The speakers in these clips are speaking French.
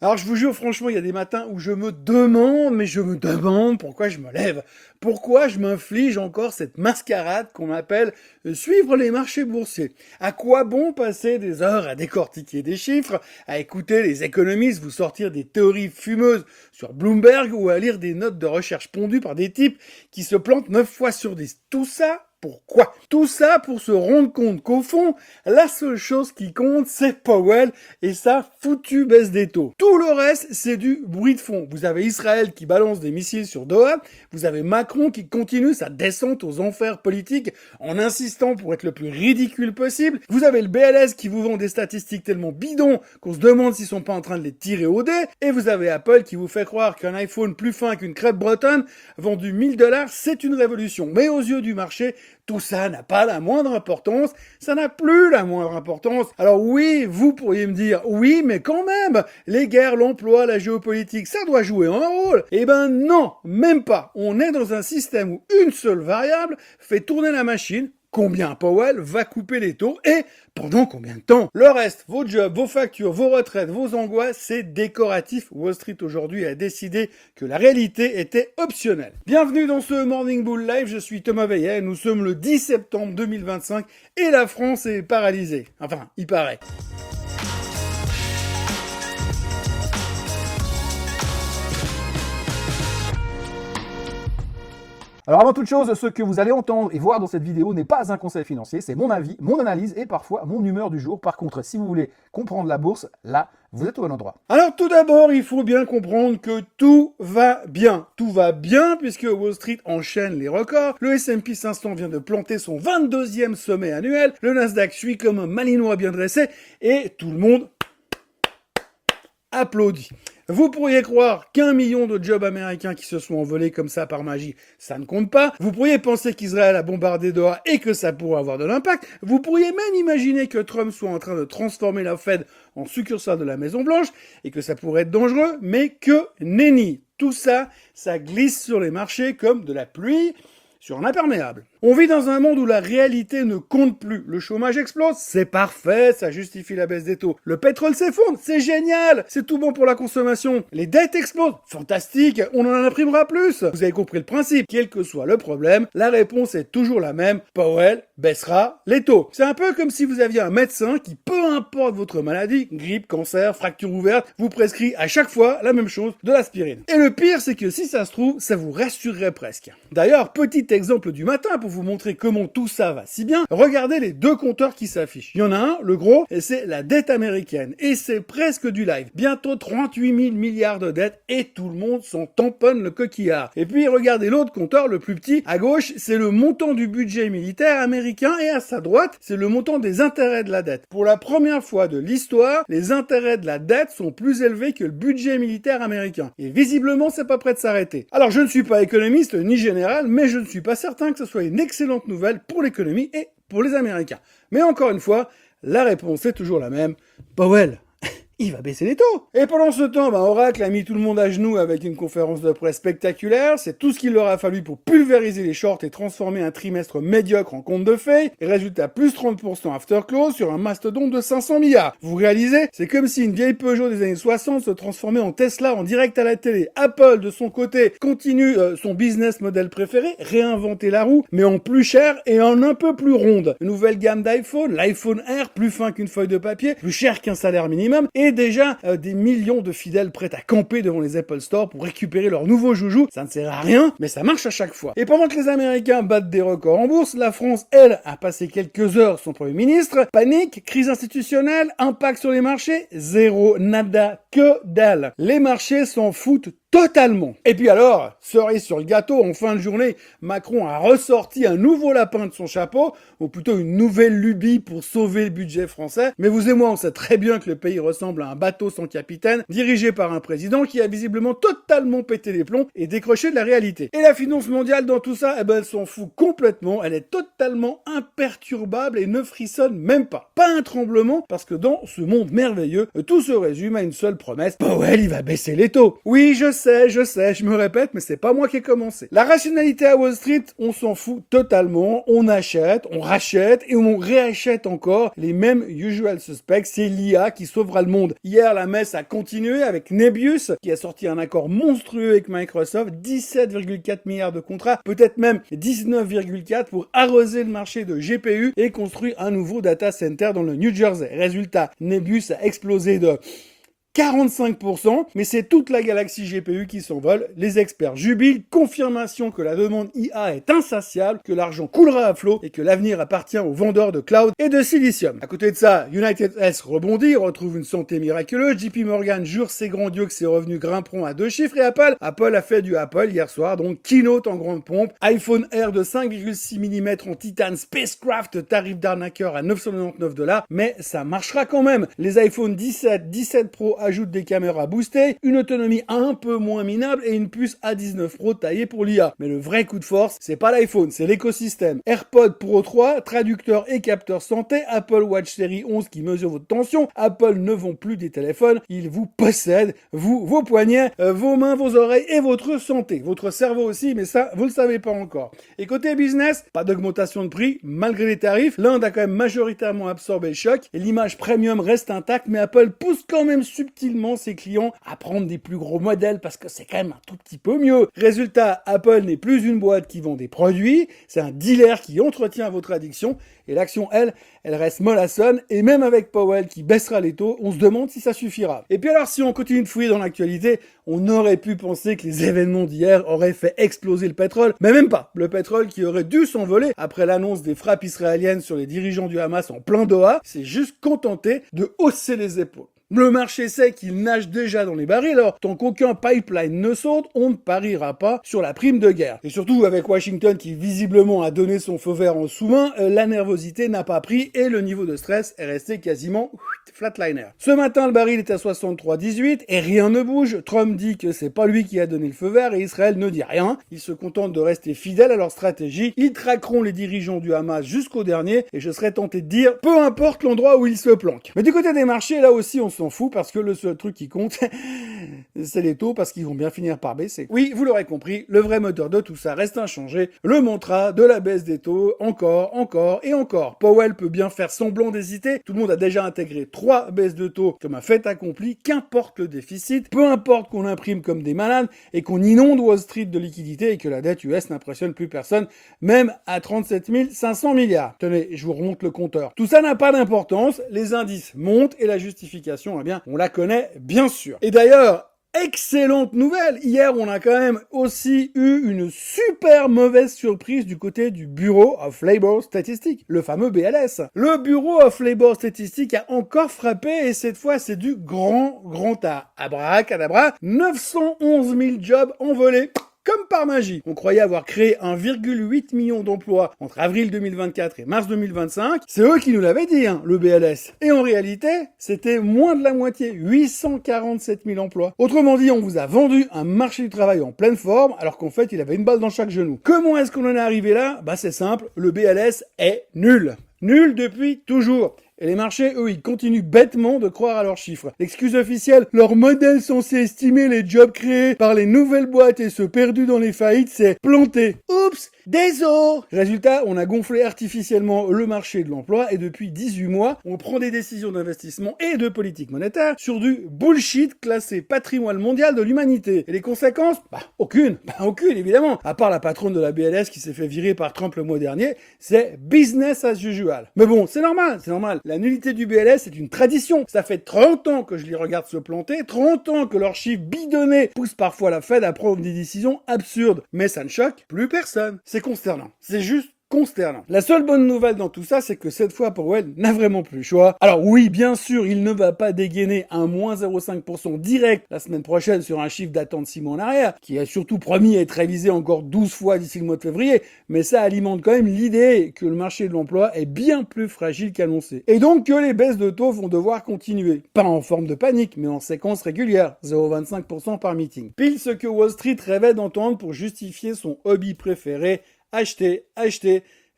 Alors je vous jure, franchement, il y a des matins où je me demande pourquoi je me lève. Pourquoi je m'inflige encore cette mascarade qu'on appelle suivre les marchés boursiers. À quoi bon passer des heures à décortiquer des chiffres, à écouter les économistes vous sortir des théories fumeuses sur Bloomberg ou à lire des notes de recherche pondues par des types qui se plantent 9 fois sur 10. Tout ça pourquoi? Tout ça pour se rendre compte qu'au fond, la seule chose qui compte, c'est Powell et sa foutue baisse des taux. Tout le reste, c'est du bruit de fond. Vous avez Israël qui balance des missiles sur Doha, vous avez Macron qui continue sa descente aux enfers politiques en insistant pour être le plus ridicule possible, vous avez le BLS qui vous vend des statistiques tellement bidons qu'on se demande s'ils sont pas en train de les tirer au dé, et vous avez Apple qui vous fait croire qu'un iPhone plus fin qu'une crêpe bretonne vendu $1000, c'est une révolution. Mais aux yeux du marché, tout ça n'a pas la moindre importance, ça n'a plus la moindre importance. Alors oui, vous pourriez me dire, oui, mais quand même, les guerres, l'emploi, la géopolitique, ça doit jouer un rôle. Eh ben non, même pas. On est dans un système où une seule variable fait tourner la machine. Combien Powell va couper les taux et pendant combien de temps? Le reste, vos jobs, vos factures, vos retraites, vos angoisses, c'est décoratif. Wall Street aujourd'hui a décidé que la réalité était optionnelle. Bienvenue dans ce Morning Bull Live, je suis Thomas Veillet, nous sommes le 10 septembre 2025 et la France est paralysée. Enfin, il paraît. Alors avant toute chose, ce que vous allez entendre et voir dans cette vidéo n'est pas un conseil financier, c'est mon avis, mon analyse et parfois mon humeur du jour. Par contre, si vous voulez comprendre la bourse, là, vous êtes au bon endroit. Alors tout d'abord, il faut bien comprendre que tout va bien. Tout va bien puisque Wall Street enchaîne les records, le S&P 500 vient de planter son 22e sommet annuel, le Nasdaq suit comme un malinois bien dressé et tout le monde applaudit. Vous pourriez croire qu'1 million de jobs américains qui se sont envolés comme ça par magie, ça ne compte pas. Vous pourriez penser qu'Israël a bombardé Doha et que ça pourrait avoir de l'impact. Vous pourriez même imaginer que Trump soit en train de transformer la Fed en succursale de la Maison Blanche et que ça pourrait être dangereux, mais que nenni. Tout ça, ça glisse sur les marchés comme de la pluie sur un imperméable. On vit dans un monde où la réalité ne compte plus. Le chômage explose, c'est parfait, ça justifie la baisse des taux. Le pétrole s'effondre, c'est génial, c'est tout bon pour la consommation. Les dettes explosent, fantastique, on en imprimera plus. Vous avez compris le principe, quel que soit le problème, la réponse est toujours la même, Powell baissera les taux. C'est un peu comme si vous aviez un médecin qui, peu importe votre maladie, grippe, cancer, fracture ouverte, vous prescrit à chaque fois la même chose, de l'aspirine. Et le pire, c'est que si ça se trouve, ça vous rassurerait presque. D'ailleurs, petit exemple du matin pour vous montrer comment tout ça va si bien, regardez les deux compteurs qui s'affichent. Il y en a un, le gros, et c'est la dette américaine. Et c'est presque du live. Bientôt 38 000 milliards de dettes et tout le monde s'en tamponne le coquillard. Et puis regardez l'autre compteur, le plus petit, à gauche, c'est le montant du budget militaire américain et à sa droite, c'est le montant des intérêts de la dette. Pour la première fois de l'histoire, les intérêts de la dette sont plus élevés que le budget militaire américain. Et visiblement, c'est pas prêt de s'arrêter. Alors je ne suis pas économiste ni général, mais je ne suis pas certain que ce soit une excellente nouvelle pour l'économie et pour les Américains. Mais encore une fois, la réponse est toujours la même. Powell, il va baisser les taux. Et pendant ce temps, Oracle a mis tout le monde à genoux avec une conférence de presse spectaculaire. C'est tout ce qu'il leur a fallu pour pulvériser les shorts et transformer un trimestre médiocre en conte de fées. Et résultat, plus 30% after close sur un mastodonte de 500 milliards. Vous réalisez? C'est comme si une vieille Peugeot des années 60 se transformait en Tesla en direct à la télé. Apple, de son côté, continue son business model préféré, réinventer la roue, mais en plus cher et en un peu plus ronde. Une nouvelle gamme d'iPhone, l'iPhone Air, plus fin qu'une feuille de papier, plus cher qu'un salaire minimum, et déjà des millions de fidèles prêts à camper devant les Apple Store pour récupérer leur nouveau joujou. Ça ne sert à rien, mais ça marche à chaque fois. Et pendant que les Américains battent des records en bourse, la France, elle, a passé quelques heures son Premier ministre. Panique, crise institutionnelle, impact sur les marchés, zéro, nada, que dalle. Les marchés s'en foutent totalement. Et puis alors, cerise sur le gâteau, en fin de journée, Macron a ressorti un nouveau lapin de son chapeau, ou plutôt une nouvelle lubie pour sauver le budget français. Mais vous et moi, on sait très bien que le pays ressemble à un bateau sans capitaine, dirigé par un président qui a visiblement totalement pété les plombs et décroché de la réalité. Et la finance mondiale dans tout ça, elle s'en fout complètement, elle est totalement imperturbable et ne frissonne même pas. Pas un tremblement, parce que dans ce monde merveilleux, tout se résume à une seule promesse, Powell, il va baisser les taux. Oui, je sais, sais, je me répète, mais c'est pas moi qui ai commencé. La rationalité à Wall Street, on s'en fout totalement. On achète, on rachète et on réachète encore les mêmes usual suspects. C'est l'IA qui sauvera le monde. Hier, la messe a continué avec Nebius, qui a sorti un accord monstrueux avec Microsoft, 17,4 milliards de contrats, peut-être même 19,4 pour arroser le marché de GPU et construire un nouveau data center dans le New Jersey. Résultat, Nebius a explosé de 45%, mais c'est toute la galaxie GPU qui s'envole. Les experts jubilent, confirmation que la demande IA est insatiable, que l'argent coulera à flot et que l'avenir appartient aux vendeurs de cloud et de silicium. À côté de ça, United Health rebondit, retrouve une santé miraculeuse, JP Morgan jure ses grands dieux que ses revenus grimperont à 2 chiffres et Apple a fait du Apple hier soir, donc keynote en grande pompe, iPhone Air de 5,6 mm en titane Spacecraft, tarif d'arnaqueur à $999, mais ça marchera quand même. Les iPhone 17, 17 Pro ajoute des caméras boostées, une autonomie un peu moins minable et une puce A19 Pro taillée pour l'IA. Mais le vrai coup de force, c'est pas l'iPhone, c'est l'écosystème. AirPods Pro 3, traducteur et capteur santé, Apple Watch série 11 qui mesure votre tension, Apple ne vend plus des téléphones, ils vous possèdent, vous, vos poignets, vos mains, vos oreilles et votre santé. Votre cerveau aussi, mais ça, vous le savez pas encore. Et côté business, pas d'augmentation de prix, malgré les tarifs, l'Inde a quand même majoritairement absorbé le choc, et l'image premium reste intacte, mais Apple pousse quand même subtilement ses clients à prendre des plus gros modèles parce que c'est quand même un tout petit peu mieux. Résultat, Apple n'est plus une boîte qui vend des produits, c'est un dealer qui entretient votre addiction et l'action, elle reste mollassonne et même avec Powell qui baissera les taux, on se demande si ça suffira. Et puis alors, si on continue de fouiller dans l'actualité, on aurait pu penser que les événements d'hier auraient fait exploser le pétrole, mais même pas. Le pétrole qui aurait dû s'envoler après l'annonce des frappes israéliennes sur les dirigeants du Hamas en plein Doha, s'est juste contenté de hausser les épaules. Le marché sait qu'il nage déjà dans les barils, alors tant qu'aucun pipeline ne saute, on ne pariera pas sur la prime de guerre. Et surtout avec Washington qui visiblement a donné son feu vert en sous-main, la nervosité n'a pas pris et le niveau de stress est resté quasiment flatliner. Ce matin, le baril est à 63,18 et rien ne bouge. Trump dit que c'est pas lui qui a donné le feu vert et Israël ne dit rien. Ils se contentent de rester fidèles à leur stratégie. Ils traqueront les dirigeants du Hamas jusqu'au dernier et je serais tenté de dire, peu importe l'endroit où ils se planquent. Mais du côté des marchés, là aussi on s'en fout parce que le seul truc qui compte, c'est les taux parce qu'ils vont bien finir par baisser. Oui, vous l'aurez compris, le vrai moteur de tout ça reste inchangé. Le mantra de la baisse des taux, encore et encore. Powell peut bien faire semblant d'hésiter. Tout le monde a déjà intégré 3 baisses de taux comme un fait accompli, qu'importe le déficit, peu importe qu'on imprime comme des malades et qu'on inonde Wall Street de liquidités et que la dette US n'impressionne plus personne, même à 37 500 milliards. Tenez, je vous remonte le compteur. Tout ça n'a pas d'importance, les indices montent et la justification, eh bien, on la connaît bien sûr. Et d'ailleurs, excellente nouvelle. Hier, on a quand même aussi eu une super mauvaise surprise du côté du Bureau of Labor Statistics, le fameux BLS. Le Bureau of Labor Statistics a encore frappé et cette fois, c'est du grand A. Abracadabra, 911 000 jobs envolés. Comme par magie, on croyait avoir créé 1,8 million d'emplois entre avril 2024 et mars 2025. C'est eux qui nous l'avaient dit, le BLS. Et en réalité, c'était moins de la moitié, 847 000 emplois. Autrement dit, on vous a vendu un marché du travail en pleine forme, alors qu'en fait, il avait une balle dans chaque genou. Comment est-ce qu'on en est arrivé là ? C'est simple, le BLS est nul. Nul depuis toujours. Et les marchés, eux, ils continuent bêtement de croire à leurs chiffres. L'excuse officielle, leur modèle censé estimer les jobs créés par les nouvelles boîtes et ceux perdus dans les faillites, c'est planté. Oups, désolé. Résultat, on a gonflé artificiellement le marché de l'emploi et depuis 18 mois, on prend des décisions d'investissement et de politique monétaire sur du bullshit classé patrimoine mondial de l'humanité. Et les conséquences ? Aucune. Aucune, évidemment. À part la patronne de la BLS qui s'est fait virer par Trump le mois dernier, c'est business as usual. Mais bon, c'est normal. La nullité du BLS, c'est une tradition. Ça fait 30 ans que je les regarde se planter, 30 ans que leurs chiffres bidonnés poussent parfois la Fed à prendre des décisions absurdes. Mais ça ne choque plus personne. C'est consternant. C'est juste consternant. La seule bonne nouvelle dans tout ça, c'est que cette fois, Powell n'a vraiment plus le choix. Alors oui, bien sûr, il ne va pas dégainer un moins 0,5% direct la semaine prochaine sur un chiffre datant de 6 mois en arrière, qui a surtout promis à être révisé encore 12 fois d'ici le mois de février, mais ça alimente quand même l'idée que le marché de l'emploi est bien plus fragile qu'annoncé. Et donc que les baisses de taux vont devoir continuer. Pas en forme de panique, mais en séquence régulière, 0,25% par meeting. Pile ce que Wall Street rêvait d'entendre pour justifier son hobby préféré, acheter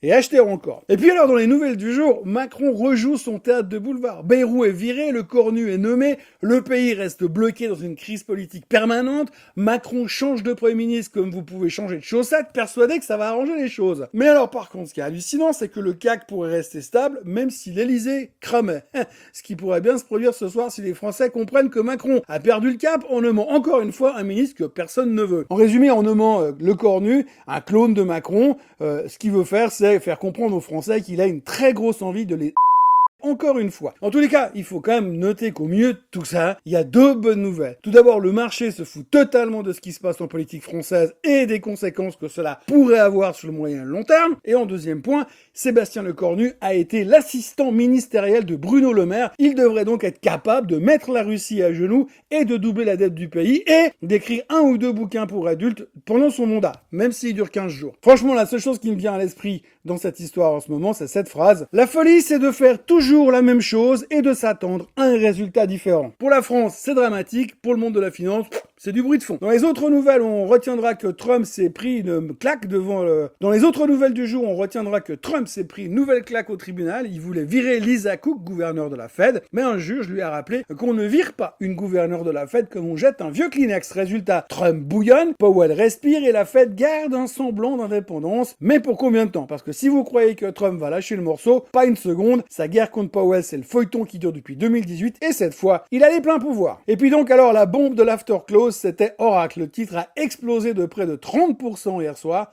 et acheter encore. Et puis alors dans les nouvelles du jour, Macron rejoue son théâtre de boulevard. Bayrou est viré, le cornu est nommé, le pays reste bloqué dans une crise politique permanente, Macron change de Premier ministre comme vous pouvez changer de chaussettes, persuadé que ça va arranger les choses. Mais alors par contre, ce qui est hallucinant, c'est que le CAC pourrait rester stable même si l'Elysée cramait. Ce qui pourrait bien se produire ce soir si les Français comprennent que Macron a perdu le cap en nommant encore une fois un ministre que personne ne veut. En résumé, en nommant le cornu, un clone de Macron, ce qu'il veut faire, c'est faire comprendre aux Français qu'il a une très grosse envie de les encore une fois. En tous les cas, il faut quand même noter qu'au milieu de tout ça, il y a deux bonnes nouvelles. Tout d'abord, le marché se fout totalement de ce qui se passe en politique française et des conséquences que cela pourrait avoir sur le moyen et le long terme. Et en deuxième point, Sébastien Lecornu a été l'assistant ministériel de Bruno Le Maire. Il devrait donc être capable de mettre la Russie à genoux et de doubler la dette du pays et d'écrire 1 ou 2 bouquins pour adultes pendant son mandat, même s'il dure 15 jours. Franchement, la seule chose qui me vient à l'esprit dans cette histoire en ce moment, c'est cette phrase. La folie, c'est de faire toujours la même chose et de s'attendre à un résultat différent. Pour la France, c'est dramatique. Pour le monde de la finance, c'est du bruit de fond. Dans les autres nouvelles, on retiendra que Trump s'est pris une claque devant le... Dans les autres nouvelles du jour, on retiendra que Trump s'est pris une nouvelle claque au tribunal. Il voulait virer Lisa Cook, gouverneur de la Fed, mais un juge lui a rappelé qu'on ne vire pas une gouverneure de la Fed comme on jette un vieux Kleenex. Résultat, Trump bouillonne, Powell respire et la Fed garde un semblant d'indépendance. Mais pour combien de temps? Parce que si vous croyez que Trump va lâcher le morceau, pas une seconde, sa guerre contre Powell, c'est le feuilleton qui dure depuis 2018 et cette fois, il a les pleins pouvoirs. Et puis donc alors, la bombe de l'afterclose, c'était Oracle. Le titre a explosé de près de 30% hier soir.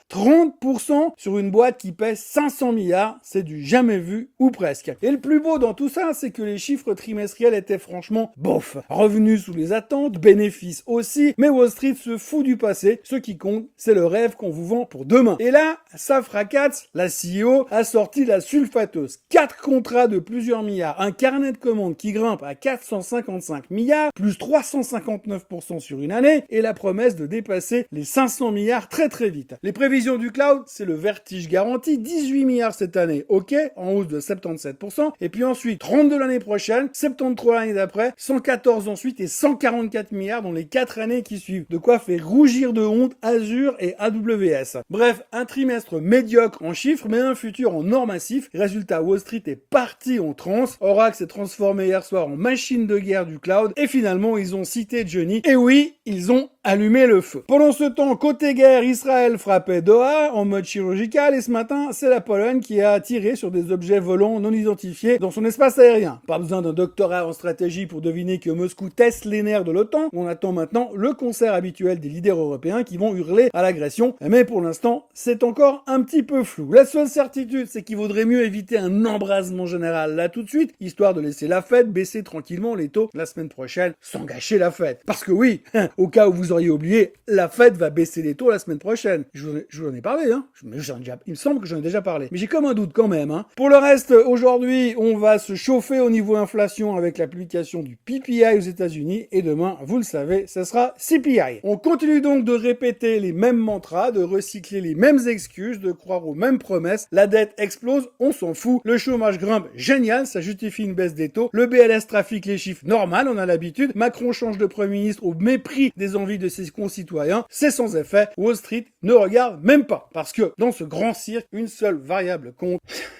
30% sur une boîte qui pèse 500 milliards, c'est du jamais vu ou presque. Et le plus beau dans tout ça, c'est que les chiffres trimestriels étaient franchement bof. Revenus sous les attentes, bénéfices aussi, mais Wall Street se fout du passé. Ce qui compte, c'est le rêve qu'on vous vend pour demain. Et là, Safra Catz, la CEO, a sorti la sulfateuse. 4 contrats de plusieurs milliards, un carnet de commandes qui grimpe à 455 milliards, plus 359% sur une année, et la promesse de dépasser les 500 milliards très très vite. Les prévisions du cloud, c'est le vertige garanti, 18 milliards cette année, ok, en hausse de 77%, et puis ensuite 32 l'année prochaine, 73 l'année d'après, 114 ensuite et 144 milliards dans les 4 années qui suivent. De quoi faire rougir de honte Azure et AWS. Bref, un trimestre médiocre en chiffres, mais un futur en or massif. Résultat, Wall Street est parti en transe, Oracle s'est transformé hier soir en machine de guerre du cloud, et finalement ils ont cité Johnny, et oui, ils ont allumé le feu. Pendant ce temps, côté guerre, Israël frappait Doha en mode chirurgical et ce matin, c'est la Pologne qui a tiré sur des objets volants non identifiés dans son espace aérien. Pas besoin d'un doctorat en stratégie pour deviner que Moscou teste les nerfs de l'OTAN. On attend maintenant le concert habituel des leaders européens qui vont hurler à l'agression. Mais pour l'instant, c'est encore un petit peu flou. La seule certitude, c'est qu'il vaudrait mieux éviter un embrasement général là tout de suite, histoire de laisser la Fed baisser tranquillement les taux la semaine prochaine sans gâcher la fête. Parce que oui, au cas où vous auriez oublié, la Fed va baisser les taux la semaine prochaine. Je vous en ai parlé, hein. Il me semble que j'en ai déjà parlé. Mais j'ai comme un doute quand même, hein. Pour le reste, aujourd'hui, on va se chauffer au niveau inflation avec la publication du PPI aux États-Unis. Et demain, vous le savez, ce sera CPI. On continue donc de répéter les mêmes mantras, de recycler les mêmes excuses, de croire aux mêmes promesses. La dette explose, on s'en fout. Le chômage grimpe, génial, ça justifie une baisse des taux. Le BLS trafique les chiffres, normal, on a l'habitude. Macron change de Premier ministre au mépris des envies de ses concitoyens. C'est sans effet. Wall Street ne regarde même pas. Parce que dans ce grand cirque, une seule variable compte.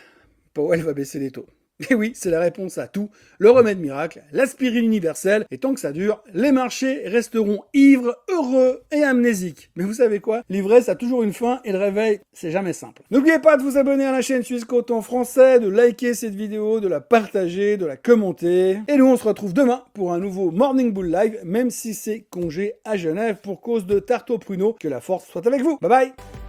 Powell va baisser les taux. Et oui, c'est la réponse à tout, le remède miracle, l'aspirine universelle, et tant que ça dure, les marchés resteront ivres, heureux et amnésiques. Mais vous savez quoi? L'ivresse a toujours une fin et le réveil, c'est jamais simple. N'oubliez pas de vous abonner à la chaîne Suisse Coton Français, de liker cette vidéo, de la partager, de la commenter. Et nous, on se retrouve demain pour un nouveau Morning Bull Live, même si c'est congé à Genève pour cause de tarte au pruneau. Que la force soit avec vous. Bye bye!